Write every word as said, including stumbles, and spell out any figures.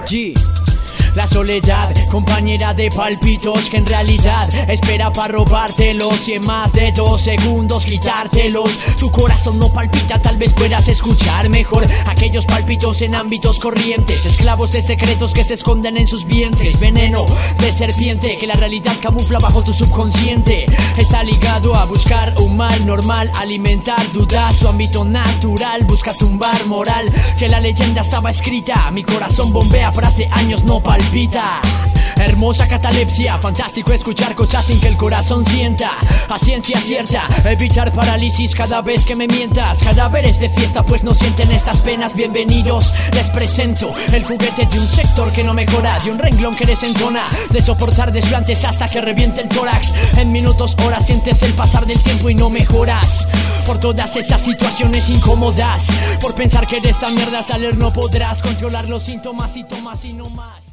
G. La soledad, compañera de palpitos que en realidad espera para robártelos y en más de dos segundos quitártelos. Tu corazón no palpita, tal vez puedas escuchar mejor aquellos palpitos en ámbitos corrientes, esclavos de secretos que se esconden en sus vientres. Veneno de serpiente que la realidad camufla bajo tu subconsciente. Está ligado a buscar un mal normal, alimentar dudas, su ámbito natural. Busca tumbar moral, que la leyenda estaba escrita. Mi corazón bombea, pero hace años no palpita. Hermosa catalepsia, fantástico escuchar cosas sin que el corazón sienta. A ciencia cierta, evitar parálisis cada vez que me mientas. Cadáveres de fiesta pues no sienten estas penas. Bienvenidos, les presento el juguete de un sector que no mejora, de un renglón que desentona, de soportar desplantes hasta que reviente el tórax. En minutos, horas sientes el pasar del tiempo y no mejoras. Por todas esas situaciones incómodas, por pensar que de esta mierda salir no podrás. Controlar los síntomas y tomas y no más.